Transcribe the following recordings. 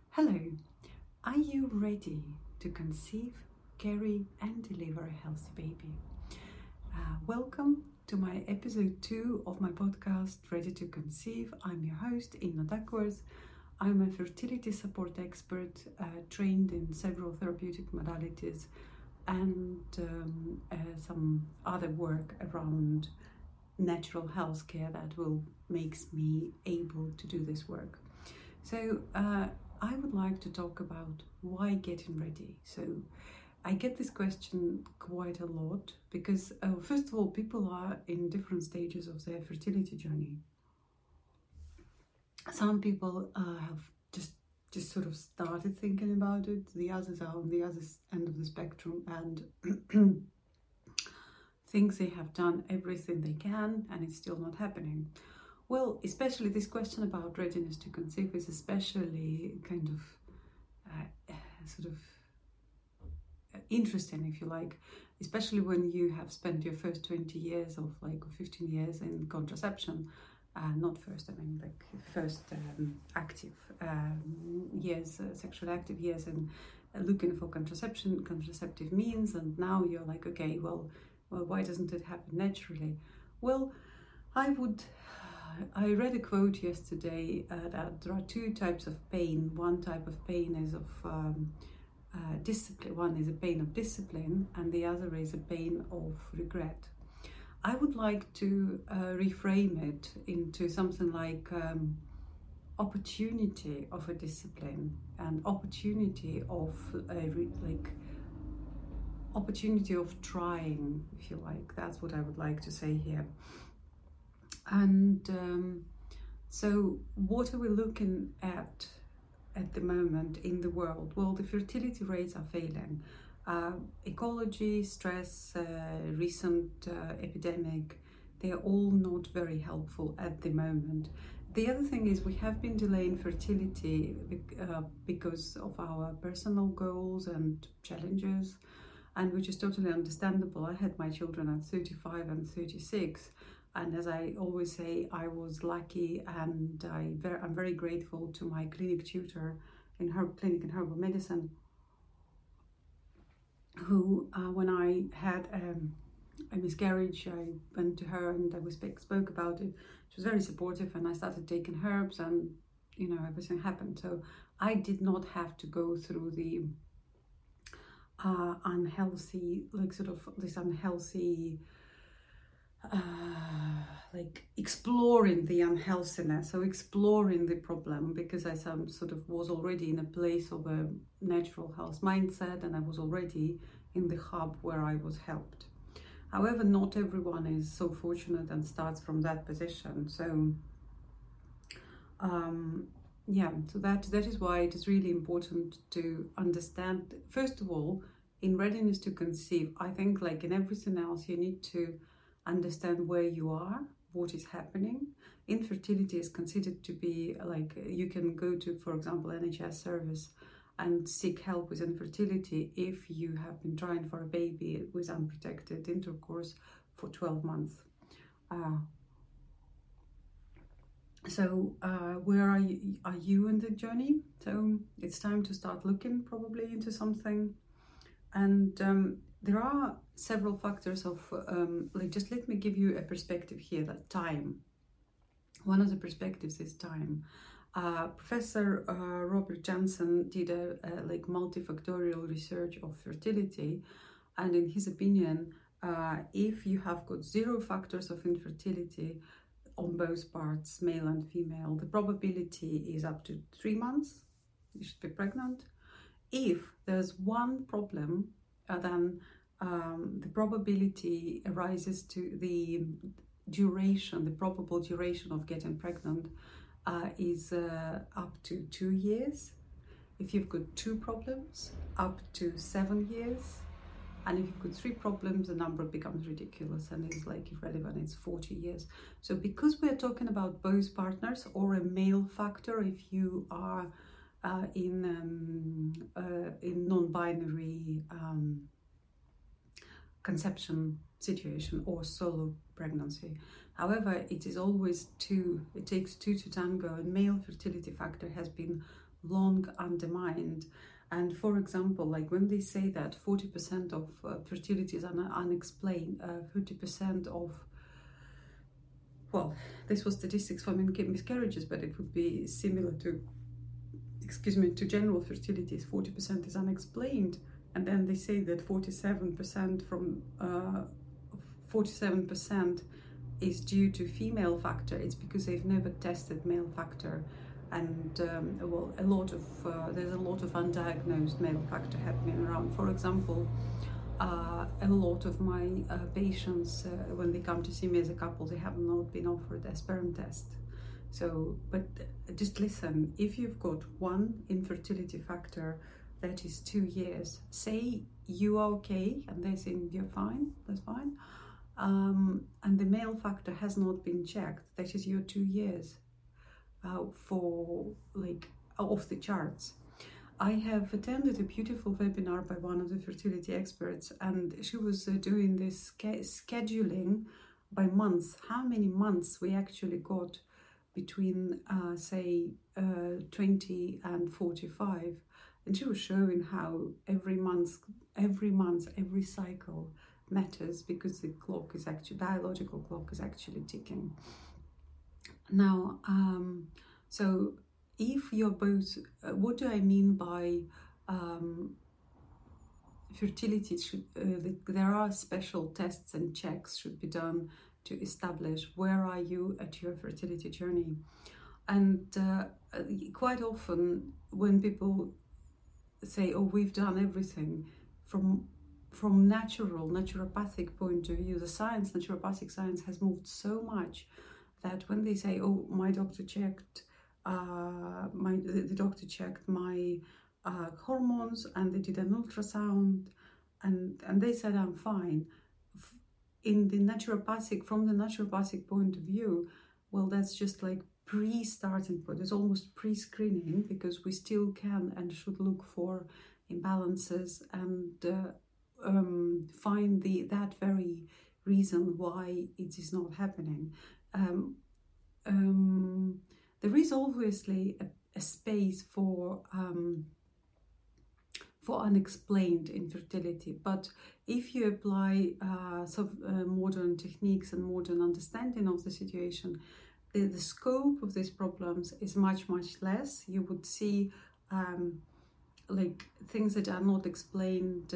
Hello, are you ready to conceive, carry and deliver a healthy baby? Welcome to my episode 2 of my podcast, Ready to Conceive. I'm your host, Inna Duckworth. I'm a fertility support expert, trained in several therapeutic modalities and some other work around natural health care that makes me able to do this work. So I would like to talk about why getting ready. So I get this question quite a lot because first of all, people are in different stages of their fertility journey. Some people have just sort of started thinking about it. The others are on the other end of the spectrum and think they have done everything they can and it's still not happening. Well, especially this question about readiness to conceive is especially kind of interesting, if you like, especially when you have spent your first 20 years or 15 years in contraception. Not first, I mean like first active years, sexually active years, and looking for contraceptive means, and now you're like, okay, well, why doesn't it happen naturally? Well, I read a quote yesterday that there are two types of pain. One type of pain is of discipline. One is a pain of discipline, and the other is a pain of regret. I would like to reframe it into something like opportunity of a discipline and opportunity of opportunity of trying, if you like. That's what I would like to say here. And so what are we looking at the moment in the world? Well, the fertility rates are failing. Ecology, stress, recent epidemic, they are all not very helpful at the moment. The other thing is we have been delaying fertility because of our personal goals and challenges, and which is totally understandable. I had my children at 35 and 36. And as I always say, I was lucky, and I'm very grateful to my clinic tutor in her clinic in herbal medicine, who, when I had a miscarriage, I went to her and I spoke about it. She was very supportive, and I started taking herbs, and everything happened. So I did not have to go through the unhealthy, exploring the unhealthiness, so exploring the problem, because I was already in a place of a natural health mindset, and I was already in the hub where I was helped. However, not everyone is so fortunate and starts from that position. So that is why it is really important to understand, first of all, in readiness to conceive, I think like in everything else, you need to understand where you are, what is happening. Infertility is considered to be like, you can go to, for example, NHS service and seek help with infertility if you have been trying for a baby with unprotected intercourse for 12 months. So where are you in the journey? So it's time to start looking probably into something. And there are several factors of, just let me give you a perspective here, that time. One of the perspectives is time. Professor Robert Johnson did a multifactorial research of fertility, and in his opinion, if you have got 0 factors of infertility on both parts, male and female, the probability is up to 3 months you should be pregnant. If there's one problem, then the probability arises to the duration, the probable duration of getting pregnant is up to 2 years. If you've got 2 problems, up to 7 years. And if you've got 3 problems, the number becomes ridiculous and is like irrelevant, it's 40 years. So because we're talking about both partners, or a male factor, if you are in non-binary conception situation or solo pregnancy. However, it is always 2, it takes 2 to tango, and male fertility factor has been long undermined. And for example, like when they say that 40% of fertility is unexplained, 30% of, well, this was statistics for miscarriages, but it would be similar to, excuse me, to general fertility. 40% is unexplained, and then they say that 47% is due to female factor. It's because they've never tested male factor, and well, there's a lot of undiagnosed male factor happening around. For example, a lot of my patients, when they come to see me as a couple, they have not been offered a sperm test. So, but just listen, if you've got one infertility factor that is 2 years, say you are okay and they think you're fine, that's fine, and the male factor has not been checked, that is your 2 years for like off the charts. I have attended a beautiful webinar by one of the fertility experts, and she was doing this scheduling by months, how many months we actually got between say 20 and 45, and she was showing how every month, every cycle matters, because the clock is actually, biological clock is actually ticking. Now, so if you're both, what do I mean by fertility? There are special tests and checks should be done to establish where are you at your fertility journey. And quite often when people say, oh, we've done everything, from naturopathic point of view, the naturopathic science has moved so much that when they say, oh, my doctor checked, the doctor checked my hormones, and they did an ultrasound, and they said I'm fine. From the naturopathic point of view, well, that's just like pre-starting point. It's almost pre-screening, because we still can and should look for imbalances and find that very reason why it is not happening. There is obviously a space for unexplained infertility, but if you apply modern techniques and modern understanding of the situation, the scope of these problems is much less. You would see like things that are not explained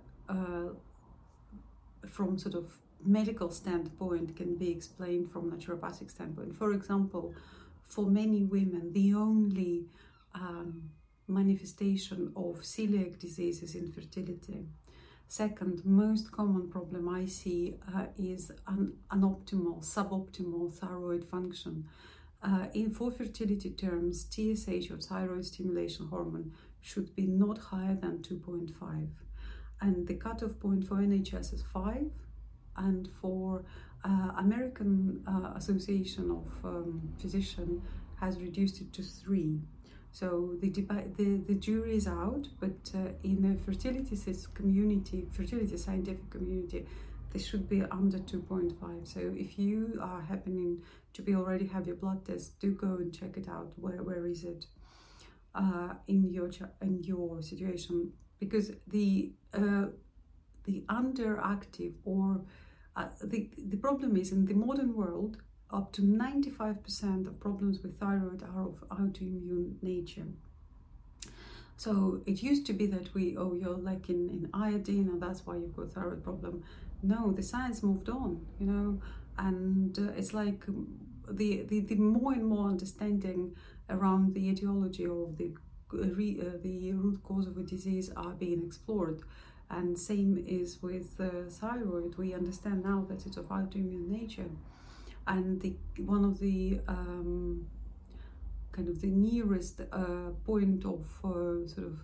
from sort of medical standpoint can be explained from naturopathic standpoint. For example, for many women, the only manifestation of celiac disease is infertility. Second most common problem I see is suboptimal thyroid function. For fertility terms, TSH, or thyroid stimulation hormone, should be not higher than 2.5, and the cutoff point for NHS is 5, and for American Association of Physicians has reduced it to 3. So the jury is out, but in the fertility scientific community, this should be under 2.5. So if you are happening to be already have your blood test, do go and check it out. Where is it in your situation? Because the underactive, or the problem is, in the modern world, up to 95% of problems with thyroid are of autoimmune nature. So it used to be that you're lacking in iodine and that's why you've got a thyroid problem. No, the science moved on, and it's like the more and more understanding around the etiology of the root cause of a disease are being explored. And same is with thyroid. We understand now that it's of autoimmune nature. And one of the kind of the nearest point of sort of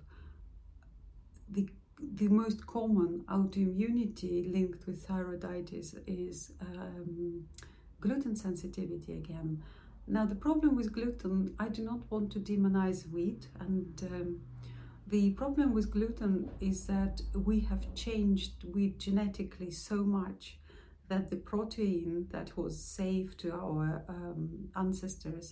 the most common autoimmunity linked with thyroiditis is gluten sensitivity again. Now, the problem with gluten, I do not want to demonize wheat, and the problem with gluten is that we have changed wheat genetically so much that the protein that was safe to our ancestors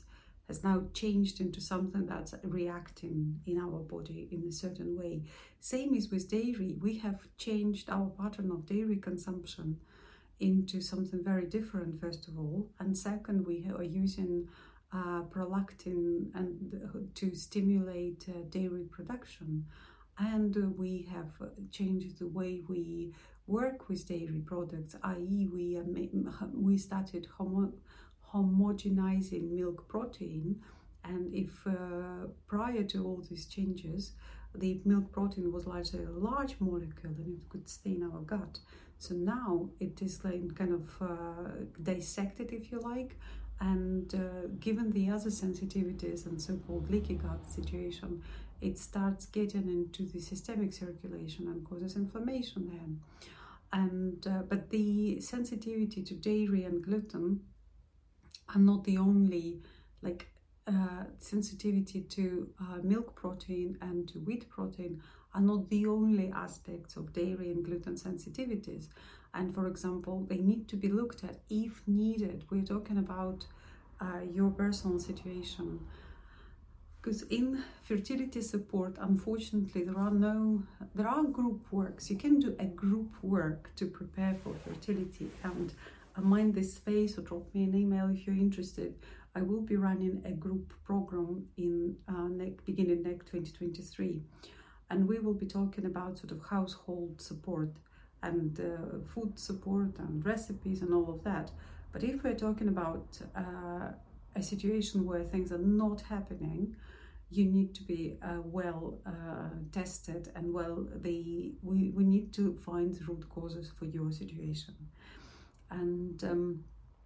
has now changed into something that's reacting in our body in a certain way. Same is with dairy. We have changed our pattern of dairy consumption into something very different, first of all. And second, we are using prolactin and to stimulate dairy production. And we have changed the way we work with dairy products, i.e. we started homogenizing milk protein. And if prior to all these changes, the milk protein was largely a large molecule and it could stay in our gut. So now it is like kind of dissected, if you like, and given the other sensitivities and so-called leaky gut situation, it starts getting into the systemic circulation and causes inflammation then. And but the sensitivity to dairy and gluten are not the only, like sensitivity to milk protein and to wheat protein are not the only aspects of dairy and gluten sensitivities. And for example, they need to be looked at if needed. We're talking about your personal situation. Because in fertility support, unfortunately, there are group works. You can do a group work to prepare for fertility. And mind this space or drop me an email if you're interested. I will be running a group program in beginning next 2023. And we will be talking about sort of household support and food support and recipes and all of that. But if we're talking about a situation where things are not happening, you need to be well tested and we need to find the root causes for your situation. And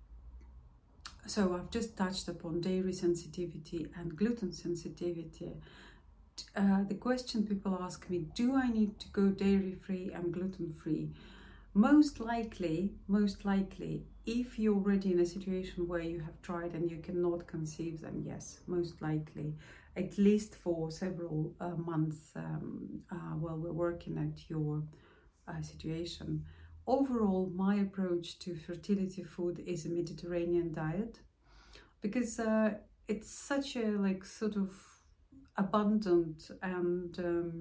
so I've just touched upon dairy sensitivity and gluten sensitivity. The question people ask me, do I need to go dairy-free and gluten-free? Most likely, if you're already in a situation where you have tried and you cannot conceive, then yes, most likely, at least for several months while we're working at your situation. Overall, my approach to fertility food is a Mediterranean diet, because it's such a sort of abundant and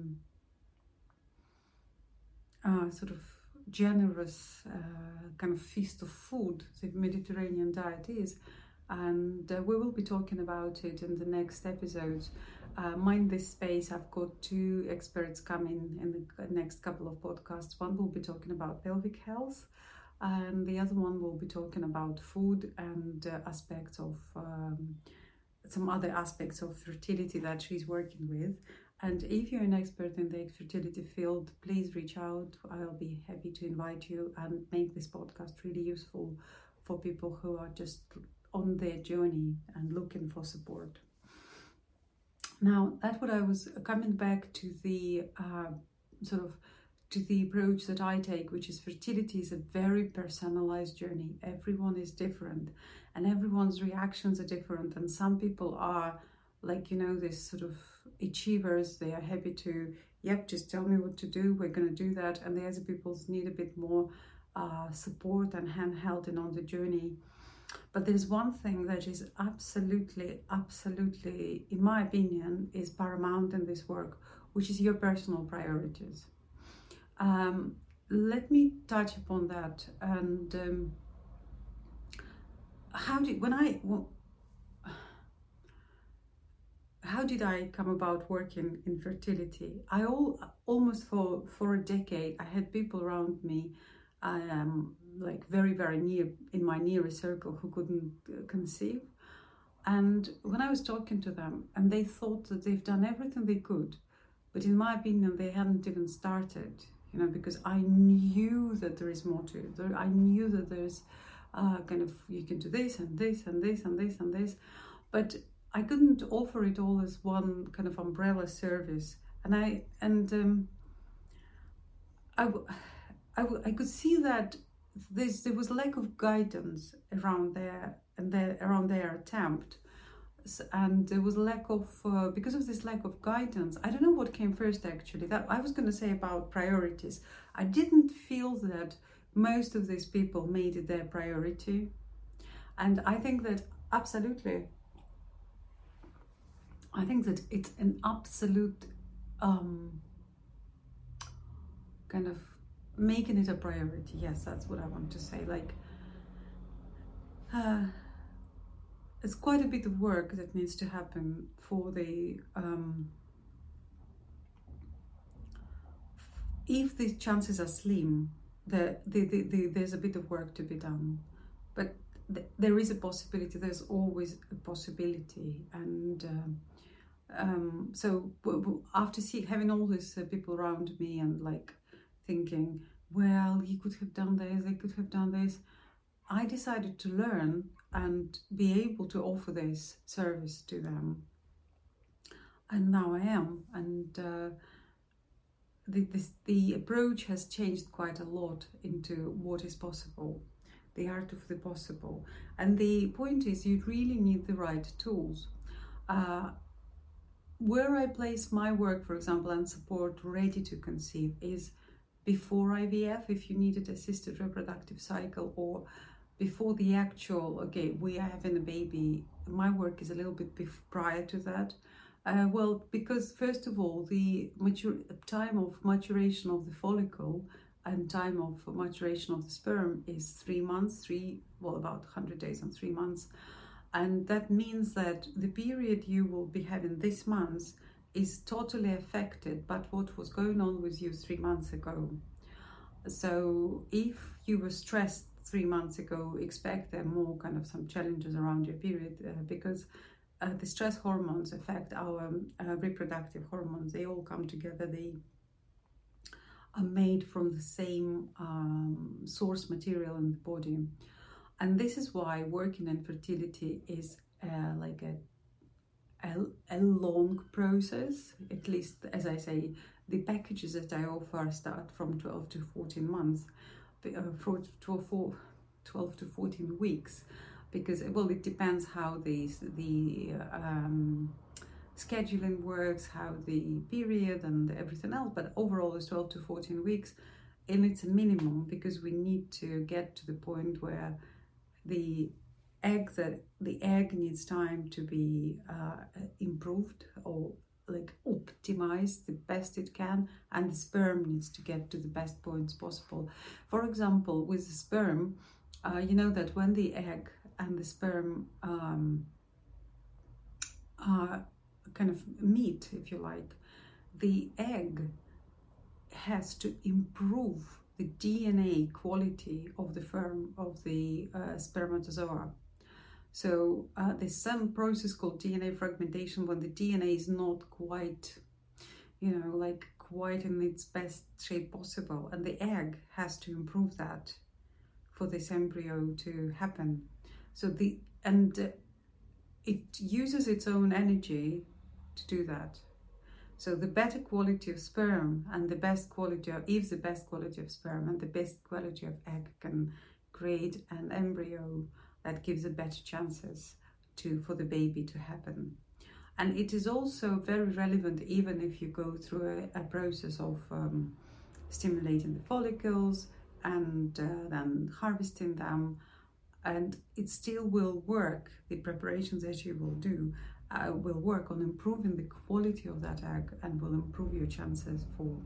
sort of generous kind of feast of food the Mediterranean diet is. And we will be talking about it in the next episodes. Mind this space, I've got 2 experts coming in the next couple of podcasts. One will be talking about pelvic health, and the other one will be talking about food and aspects of some other aspects of fertility that she's working with. And if you're an expert in the fertility field, please reach out. I'll be happy to invite you and make this podcast really useful for people who are just on their journey and looking for support. Now, that's what I was coming back to the to the approach that I take, which is fertility is a very personalized journey. Everyone is different and everyone's reactions are different. And some people are this sort of achievers. They are happy to, just tell me what to do. We're going to do that. And the other people need a bit more support and handheld on the journey. But there's one thing that is absolutely, in my opinion, is paramount in this work, which is your personal priorities. Let me touch upon that. And how did I come about working in fertility? Almost for a decade, I had people around me, very, very near in my nearest circle, who couldn't conceive. And when I was talking to them, and they thought that they've done everything they could, but in my opinion, they hadn't even started. Because I knew that there is more to it. I knew that there's you can do this and this and this and this and this, but I couldn't offer it all as one kind of umbrella service. And I could see that there was a lack of guidance around their attempt, and there was a lack of because of this lack of guidance. I don't know what came first, actually. That I was going to say about priorities. I didn't feel that most of these people made it their priority, and I think that absolutely I think that it's an absolute kind of making it a priority. Yes, that's what I want to say. Like, it's quite a bit of work that needs to happen for the if the chances are slim, there's a bit of work to be done, but there is a possibility. There's always a possibility, and so after having all these people around me and like thinking, well, you could have done this, they could have done this, I decided to learn and be able to offer this service to them, and now I am. And the approach has changed quite a lot into what is possible, the art of the possible. And the point is, you really need the right tools. Where I place my work, for example, and support ready to conceive is before IVF, if you needed assisted reproductive cycle, or before the actual, okay, we are having a baby. My work is a little bit prior to that. Well, because first of all, the time of maturation of the follicle and time of maturation of the sperm is 3 months, about 100 days and 3 months. And that means that the period you will be having this month is totally affected by what was going on with you 3 months ago. So if you were stressed 3 months ago, expect there more kind of some challenges around your period, because the stress hormones affect our reproductive hormones. They all come together. They are made from the same source material in the body. And this is why working in fertility is like a long process. At least, as I say, the packages that I offer start from 12 to 14 months, 12 to 14 weeks, because, well, it depends how the scheduling works, how the period and everything else, but overall it's 12 to 14 weeks, and it's a minimum because we need to get to the point where the egg needs time to be improved or like optimized the best it can, and the sperm needs to get to the best points possible. For example, with the sperm, you know that when the egg and the sperm kind of meet, if you like, the egg has to improve the DNA quality of the spermatozoa. So there's some process called DNA fragmentation when the DNA is not quite, quite in its best shape possible, and the egg has to improve that for this embryo to happen. So it uses its own energy to do that. So the better quality of sperm and the best quality of sperm and the best quality of egg can create an embryo that gives a better chances for the baby to happen. And it is also very relevant even if you go through a process of stimulating the follicles and then harvesting them, and it still will work. The preparations that you will do will work on improving the quality of that egg and will improve your chances for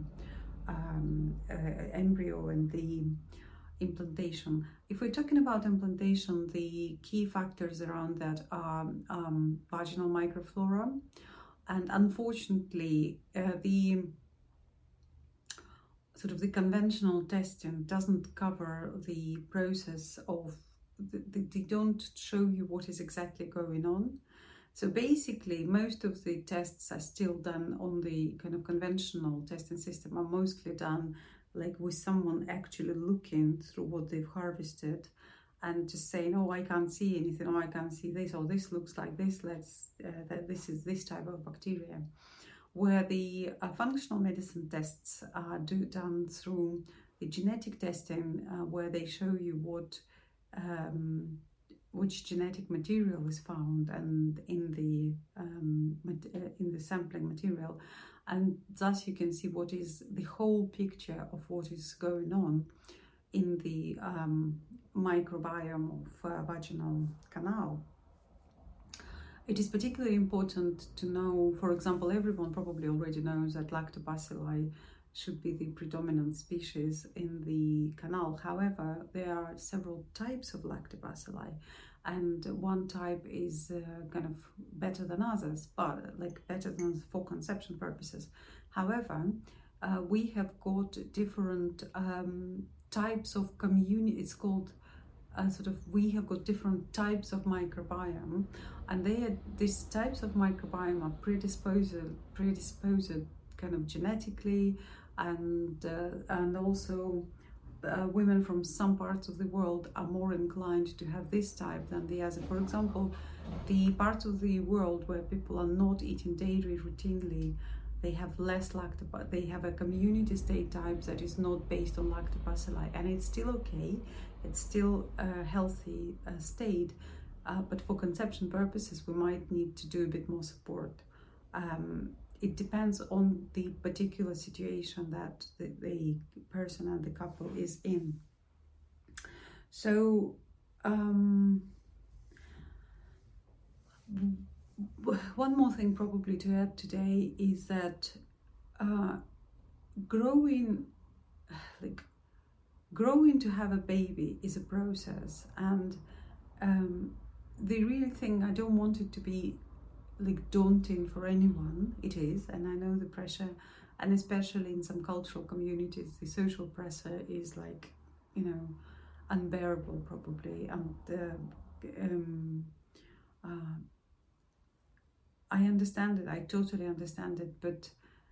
embryo and the implantation. If we're talking about implantation, the key factors around that are vaginal microflora, and unfortunately the conventional testing doesn't cover the process of they don't show you what is exactly going on. So basically, most of the tests are still done on the kind of conventional testing system, are mostly done like with someone actually looking through what they've harvested and just saying, oh, I can't see anything, or I can't see this, or this looks like this, this is this type of bacteria. Where the functional medicine tests are done through the genetic testing, where they show you which genetic material is found and in the sampling material, and thus you can see what is the whole picture of what is going on in the microbiome of vaginal canal. It is particularly important to know, for example, everyone probably already knows that lactobacilli should be the predominant species in the canal. However, there are several types of lactobacilli, and one type is kind of better than others, but like better than for conception purposes. However, we have got different types of community. It's called we have got different types of microbiome, and these types of microbiome are predisposed kind of genetically, and also women from some parts of the world are more inclined to have this type than the other. For example, the parts of the world where people are not eating dairy routinely, they have less lactobacilli. They have a community state type that is not based on lactobacilli, and it's still okay. It's still a healthy state, but for conception purposes, we might need to do a bit more support. It depends on the particular situation that the person and the couple is in. So, one more thing probably to add today is that growing to have a baby is a process, and the real thing, I don't want it to be like daunting for anyone. It is, and I know the pressure, and especially in some cultural communities, the social pressure is like, you know, unbearable probably, and I understand it. I totally understand it, but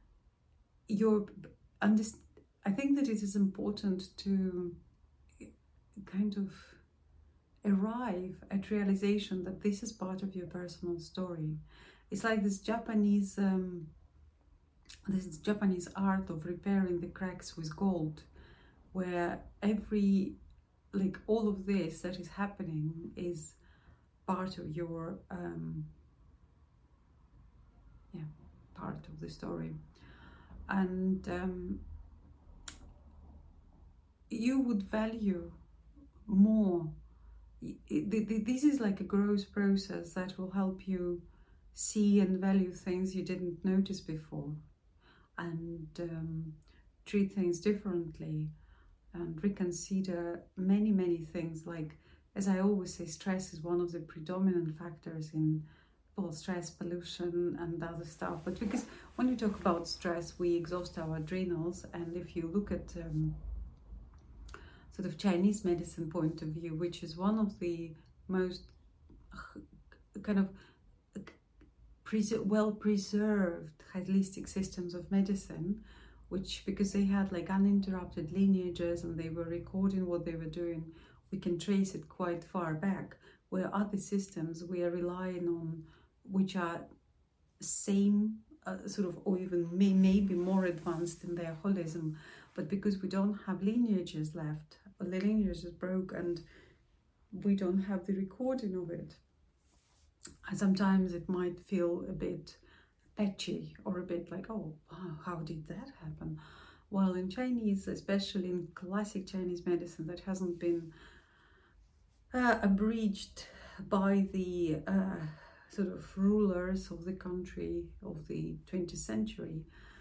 I think that it is important to kind of arrive at realization that this is part of your personal story. It's like this Japanese art of repairing the cracks with gold, where all of this that is happening is part of your part of the story, and you would value more. This is like a growth process that will help you see and value things you didn't notice before, and treat things differently, and reconsider many things. Like, as I always say, stress is one of the predominant factors in stress, pollution, and other stuff. But because when we talk about stress, we exhaust our adrenals, and if you look at sort of Chinese medicine point of view, which is one of the most kind of well-preserved holistic systems of medicine, which, because they had like uninterrupted lineages and they were recording what they were doing, we can trace it quite far back, where other systems we are relying on, which are same or even maybe more advanced in their holism, but because we don't have lineages left, or the lineage is broke, and we don't have the recording of it, and sometimes it might feel a bit patchy or a bit like, oh wow, how did that happen? While in Chinese, especially in classic Chinese medicine that hasn't been abridged by the sort of rulers of the country of the 20th century,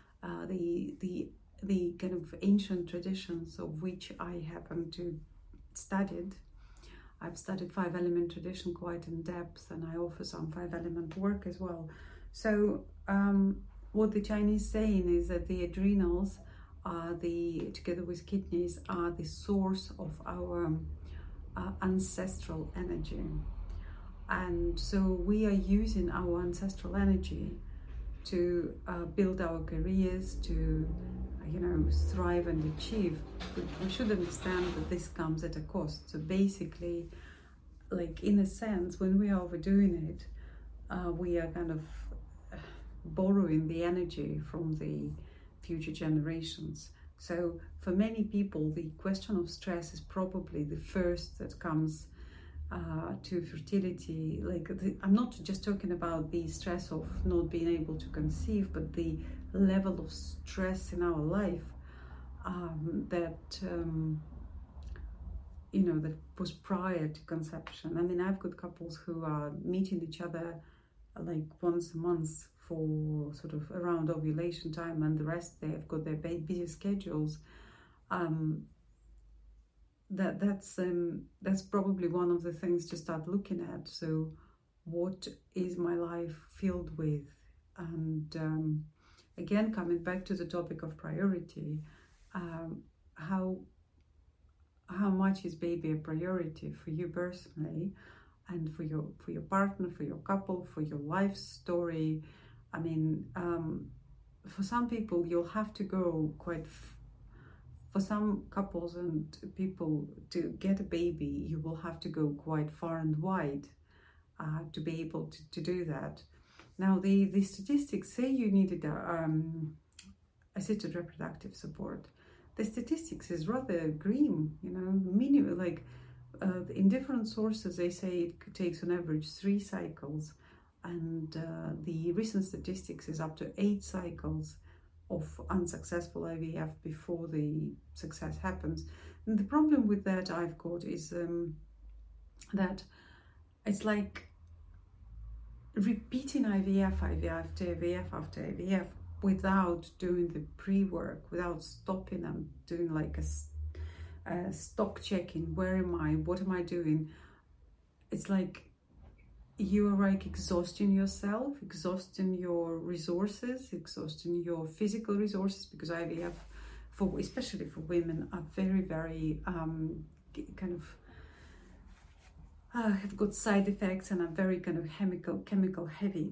the kind of ancient traditions of which I happen to studied. I've studied 5-element tradition quite in depth, and I offer some 5-element work as well. So what the Chinese saying is that the adrenals are together with kidneys, are the source of our ancestral energy. And so we are using our ancestral energy to build our careers, to thrive and achieve. But we should understand that this comes at a cost. So basically, like in a sense, when we are overdoing it, we are kind of borrowing the energy from the future generations. So for many people, the question of stress is probably the first that comes to fertility. I'm not just talking about the stress of not being able to conceive, but the level of stress in our life that was prior to conception. I mean, I've got couples who are meeting each other like once a month for sort of around ovulation time, and the rest they have got their busy schedules. That's probably one of the things to start looking at. So what is my life filled with? And again, coming back to the topic of priority, how much is baby a priority for you personally, and for your partner, for your couple, for your life story? I mean, for some people you'll have to go for some couples and people, to get a baby you will have to go quite far and wide to be able to do that. Now the statistics say you needed assisted reproductive support. The statistics is rather grim, minimum, like in different sources they say it takes on average 3 cycles, and the recent statistics is up to 8 cycles of unsuccessful IVF before the success happens. And the problem with that I've got is that it's like repeating IVF after IVF after IVF without doing the pre-work, without stopping and doing like a stock checking. Where am I? What am I doing? It's like you are like exhausting yourself, exhausting your resources, exhausting your physical resources, because IVF, especially for women, are very, very kind of have got side effects and are very kind of chemical heavy.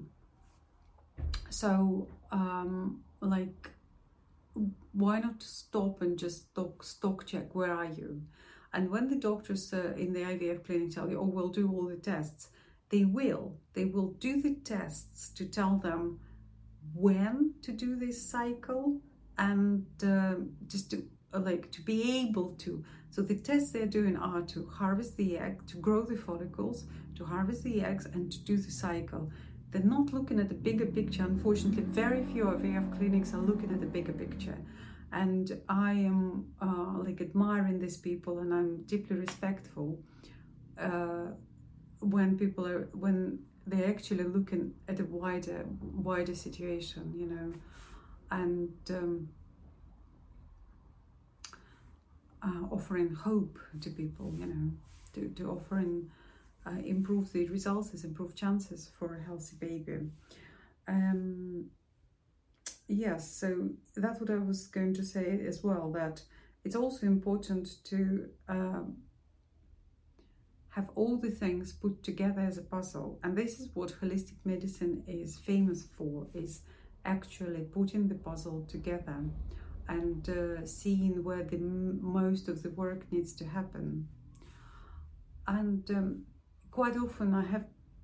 So like, why not stop and just stock check, where are you? And when the doctors in the IVF clinic tell you, oh, we'll do all the tests, they will do the tests to tell them when to do this cycle, and just to to be able to. So the tests they're doing are to harvest the egg, to grow the follicles, to harvest the eggs, and to do the cycle. They're not looking at the bigger picture. Unfortunately, very few IVF clinics are looking at the bigger picture. And I am admiring these people, and I'm deeply respectful when they're actually looking at a wider situation, and offering hope to people, to offering improve the results, improve chances for a healthy baby. Yes, so that's what I was going to say as well, that it's also important to have all the things put together as a puzzle. And this is what holistic medicine is famous for, is actually putting the puzzle together and seeing where the most of the work needs to happen. And quite often I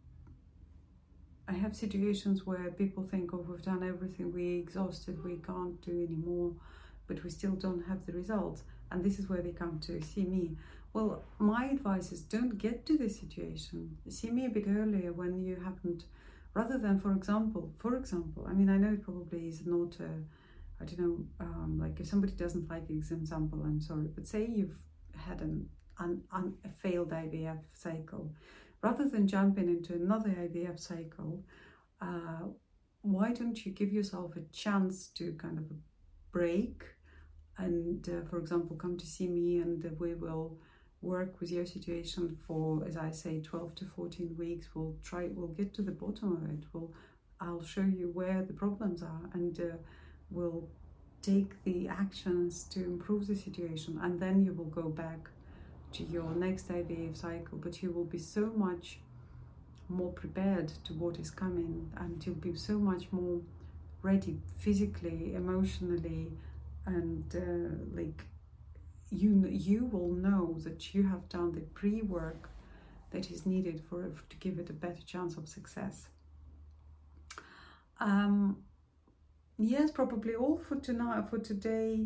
have situations where people think, oh, we've done everything, we're exhausted, we can't do anymore, but we still don't have the results. And this is where they come to see me. Well, my advice is, don't get to this situation. See me a bit earlier when you haven't, rather than, for example, I mean, I know it probably is not I don't know, like if somebody doesn't like the example, I'm sorry, but say you've had a failed IVF cycle. Rather than jumping into another IVF cycle, why don't you give yourself a chance to kind of a break and, for example, come to see me, and we will work with your situation for, as I say, 12 to 14 weeks. We'll get to the bottom of it. I'll show you where the problems are, and we'll take the actions to improve the situation, and then you will go back to your next IVF cycle, but you will be so much more prepared to what is coming, and you'll be so much more ready physically, emotionally, and you will know that you have done the pre-work that is needed to give it a better chance of success. Yes, probably all for today.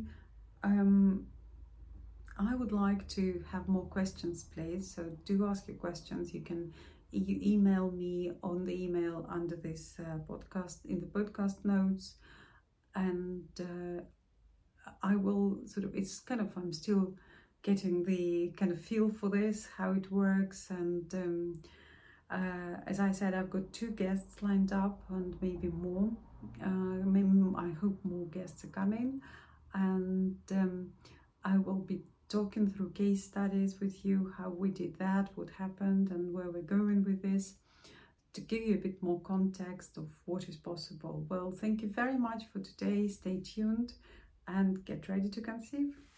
I would like to have more questions, please. So do ask your questions. You can email me on the email under this podcast, in the podcast notes, and I will it's kind of, I'm still getting the kind of feel for this, how it works, and As I said, I've got 2 guests lined up and maybe more. I hope more guests are coming, and I will be talking through case studies with you, how we did that, what happened, and where we're going with this, to give you a bit more context of what is possible. Well, thank you very much for today. Stay tuned and get ready to conceive.